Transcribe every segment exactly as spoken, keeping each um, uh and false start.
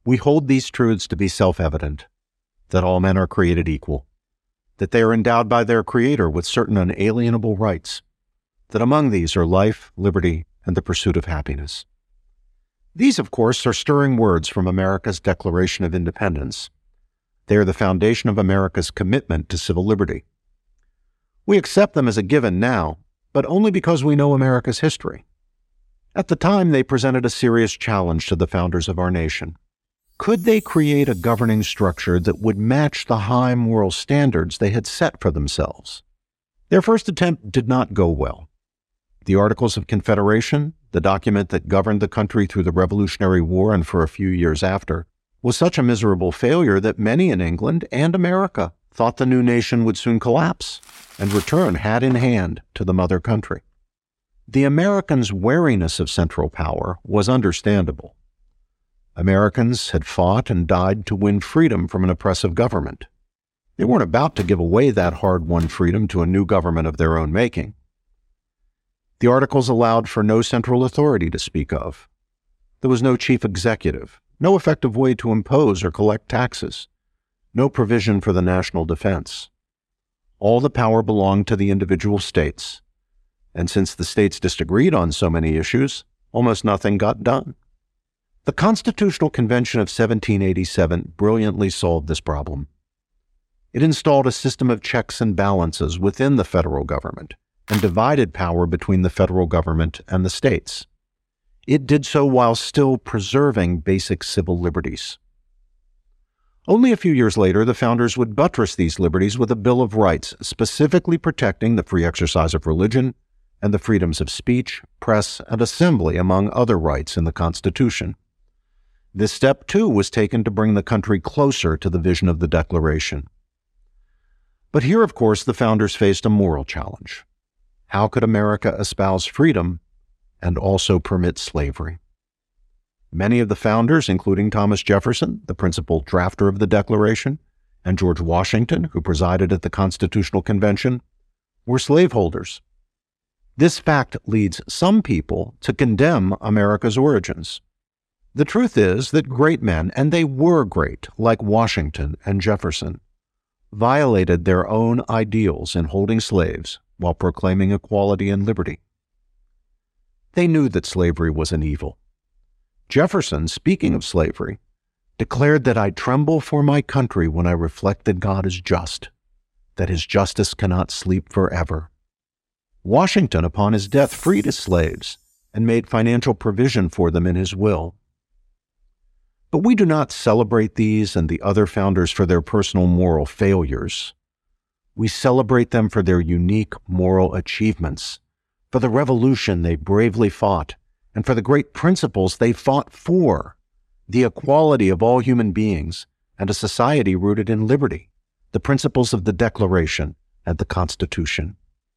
We hold these truths to be self-evident, that all men are created equal, that they are endowed by their Creator with certain unalienable rights, that among these are life, liberty, and the pursuit of happiness. These, of course, are stirring words from America's Declaration of Independence. They are the foundation of America's commitment to civil liberty. We accept them as a given now, but only because we know America's history. At the time, they presented a serious challenge to the founders of our nation. Could they create a governing structure that would match the high moral standards they had set for themselves? Their first attempt did not go well. The Articles of Confederation, the document that governed the country through the Revolutionary War and for a few years after, was such a miserable failure that many in England and America thought the new nation would soon collapse and return hat in hand to the mother country. The Americans' wariness of central power was understandable. Americans had fought and died to win freedom from an oppressive government. They weren't about to give away that hard-won freedom to a new government of their own making. The Articles allowed for no central authority to speak of. There was no chief executive, no effective way to impose or collect taxes, no provision for the national defense. All the power belonged to the individual states, and since the states disagreed on so many issues, almost nothing got done. The Constitutional Convention of seventeen eighty-seven brilliantly solved this problem. It installed a system of checks and balances within the federal government and divided power between the federal government and the states. It did so while still preserving basic civil liberties. Only a few years later, the founders would buttress these liberties with a Bill of Rights specifically protecting the free exercise of religion and the freedoms of speech, press, and assembly, among other rights in the Constitution. This step, too, was taken to bring the country closer to the vision of the Declaration. But here, of course, the founders faced a moral challenge. How could America espouse freedom and also permit slavery? Many of the founders, including Thomas Jefferson, the principal drafter of the Declaration, and George Washington, who presided at the Constitutional Convention, were slaveholders. This fact leads some people to condemn America's origins. The truth is that great men, and they were great, like Washington and Jefferson, violated their own ideals in holding slaves while proclaiming equality and liberty. They knew that slavery was an evil. Jefferson, speaking of slavery, declared that I tremble for my country when I reflect that God is just, that his justice cannot sleep forever. Washington, upon his death, freed his slaves and made financial provision for them in his will. But we do not celebrate these and the other founders for their personal moral failures. We celebrate them for their unique moral achievements, for the revolution they bravely fought, and for the great principles they fought for, the equality of all human beings and a society rooted in liberty, the principles of the Declaration and the Constitution.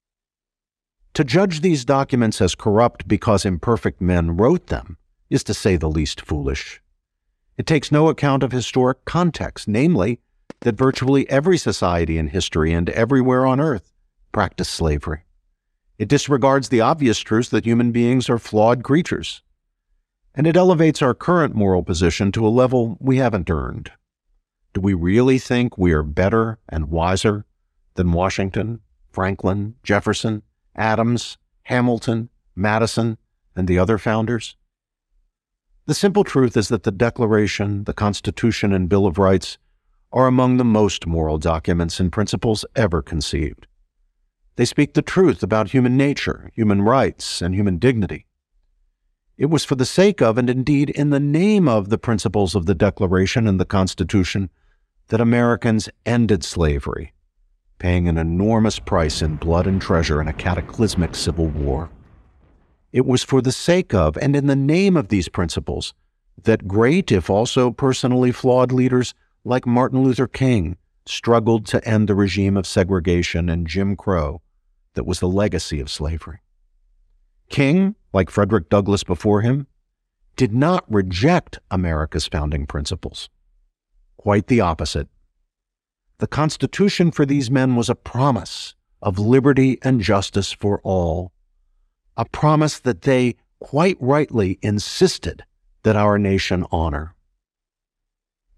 To judge these documents as corrupt because imperfect men wrote them is, to say the least, foolish. It takes no account of historic context, namely, that virtually every society in history and everywhere on earth practiced slavery. It disregards the obvious truth that human beings are flawed creatures, and it elevates our current moral position to a level we haven't earned. Do we really think we are better and wiser than Washington, Franklin, Jefferson, Adams, Hamilton, Madison, and the other founders? The simple truth is that the Declaration, the Constitution, and Bill of Rights are among the most moral documents and principles ever conceived. They speak the truth about human nature, human rights, and human dignity. It was for the sake of, and indeed in the name of, the principles of the Declaration and the Constitution that Americans ended slavery, paying an enormous price in blood and treasure in a cataclysmic civil war. It was for the sake of, and in the name of these principles, that great, if also personally flawed leaders like Martin Luther King struggled to end the regime of segregation and Jim Crow that was the legacy of slavery. King, like Frederick Douglass before him, did not reject America's founding principles. Quite the opposite. The Constitution for these men was a promise of liberty and justice for all, a promise that they quite rightly insisted that our nation honor.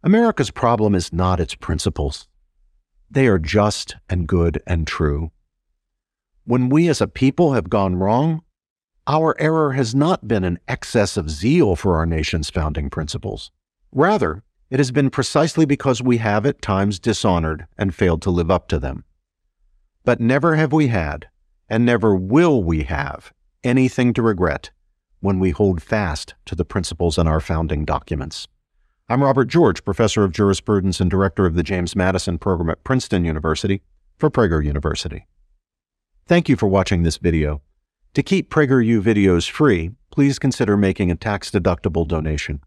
America's problem is not its principles. They are just and good and true. When we as a people have gone wrong, our error has not been an excess of zeal for our nation's founding principles. Rather, it has been precisely because we have at times dishonored and failed to live up to them. But never have we had, and never will we have, anything to regret when we hold fast to the principles in our founding documents. I'm Robert George, Professor of Jurisprudence and Director of the James Madison Program at Princeton University for Prager University. Thank you for watching this video. To keep PragerU videos free, please consider making a tax-deductible donation.